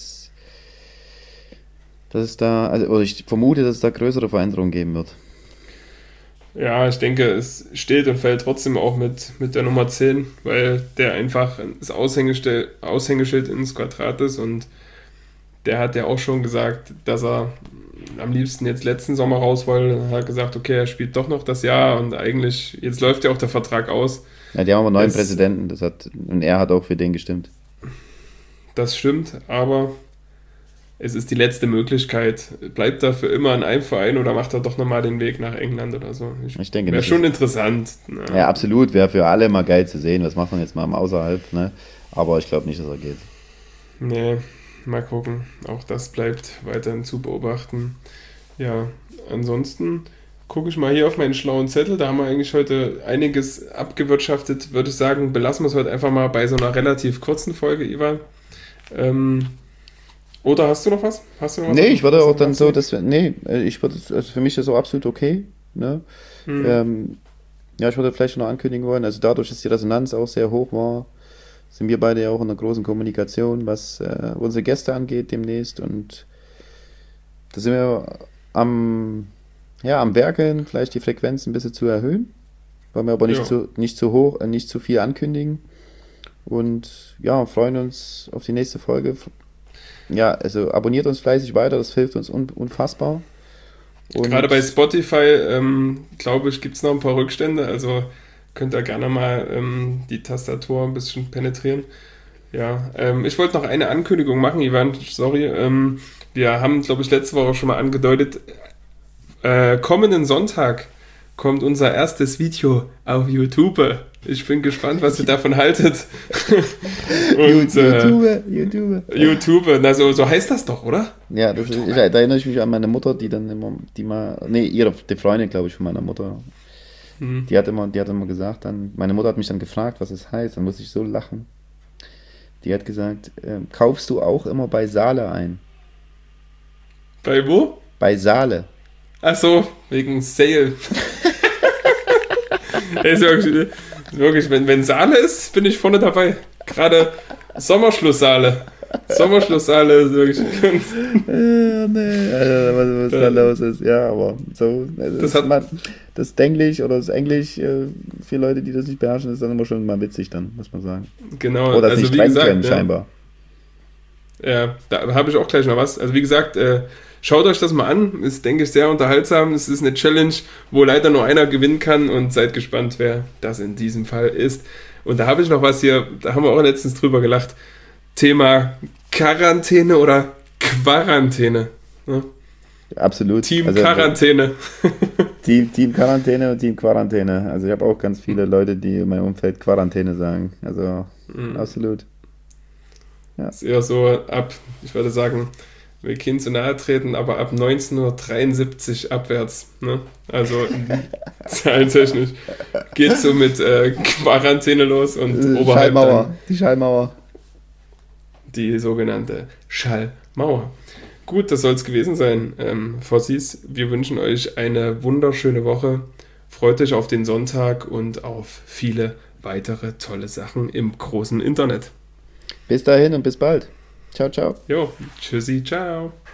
dass es da, also oder ich vermute, dass es da größere Veränderungen geben wird. Ja, ich denke, es steht und fällt trotzdem auch mit der Nummer 10, weil der einfach das Aushängeschild ins Quadrat ist und der hat ja auch schon gesagt, dass er am liebsten jetzt letzten Sommer raus wollte. Er hat gesagt, okay, er spielt doch noch das Jahr und eigentlich, jetzt läuft ja auch der Vertrag aus. Ja, die haben aber einen neuen Präsidenten, und er hat auch für den gestimmt. Das stimmt, aber es ist die letzte Möglichkeit. Bleibt er für immer in einem Verein oder macht er doch nochmal den Weg nach England oder so? Ich denke, wäre schon interessant. Ja, absolut. Wäre für alle mal geil zu sehen. Was macht man jetzt mal im Außerhalb, ne? Aber ich glaube nicht, dass er geht. Nee, mal gucken. Auch das bleibt weiterhin zu beobachten. Ja, ansonsten gucke ich mal hier auf meinen schlauen Zettel. Da haben wir eigentlich heute einiges abgewirtschaftet. Würde ich sagen, belassen wir es heute einfach mal bei so einer relativ kurzen Folge, Ivan. Oder hast du noch was? Nee, ich würde auch dann so, ich würde, also für mich ist das so absolut okay. Ne? Ja, ich würde vielleicht noch ankündigen wollen, also dadurch, dass die Resonanz auch sehr hoch war, sind wir beide ja auch in einer großen Kommunikation, was unsere Gäste angeht demnächst und da sind wir am Werkeln, vielleicht die Frequenz ein bisschen zu erhöhen, wollen wir aber nicht zu hoch, nicht zu viel ankündigen und ja, freuen uns auf die nächste Folge. Ja, also abonniert uns fleißig weiter, das hilft uns unfassbar. Und gerade bei Spotify, glaube ich, gibt es noch ein paar Rückstände, also könnt ihr gerne mal die Tastatur ein bisschen penetrieren. Ja, ich wollte noch eine Ankündigung machen, Ivan, sorry. Wir haben, glaube ich, letzte Woche schon mal angedeutet, kommenden Sonntag kommt unser erstes Video auf YouTube. Ich bin gespannt, was ihr davon haltet. Und, YouTube, na so heißt das doch, oder? Ja, da erinnere ich mich an meine Mutter, die Freundin, glaube ich, von meiner Mutter. Die hat immer gesagt, meine Mutter hat mich dann gefragt, was es heißt, dann musste ich so lachen. Die hat gesagt, kaufst du auch immer bei Saale ein? Bei wo? Bei Saale. Ach so, wegen Sale. Ist wirklich, wenn Saale ist, bin ich vorne dabei. Gerade Sommerschlusssaale. Sommerschlusssaale ist wirklich. Nee, was da los ist. Ja, aber so. Das Denglisch oder das Englisch für Leute, die das nicht beherrschen, ist dann immer schon mal witzig, dann, muss man sagen. Genau. Oder also, nicht trennen können, scheinbar. Ja, da habe ich auch gleich noch was. Also, wie gesagt, schaut euch das mal an. Ist, denke ich, sehr unterhaltsam. Es ist eine Challenge, wo leider nur einer gewinnen kann und seid gespannt, wer das in diesem Fall ist. Und da habe ich noch was hier, da haben wir auch letztens drüber gelacht. Thema Quarantäne oder Quarantäne. Ne? Absolut. Team Quarantäne. Team Quarantäne und Team Quarantäne. Also ich habe auch ganz viele Leute, die in meinem Umfeld Quarantäne sagen. Also absolut. Ja. Ist eher so ich würde sagen, will Kind zu nahe treten, aber ab 1973 abwärts. Ne? Also zahlentechnisch geht so mit Quarantäne los und oberhalb die Schallmauer. Die sogenannte Schallmauer. Gut, das soll es gewesen sein, Fossis. Wir wünschen euch eine wunderschöne Woche. Freut euch auf den Sonntag und auf viele weitere tolle Sachen im großen Internet. Bis dahin und bis bald. Ciao, ciao. Jo, tschüssi, ciao.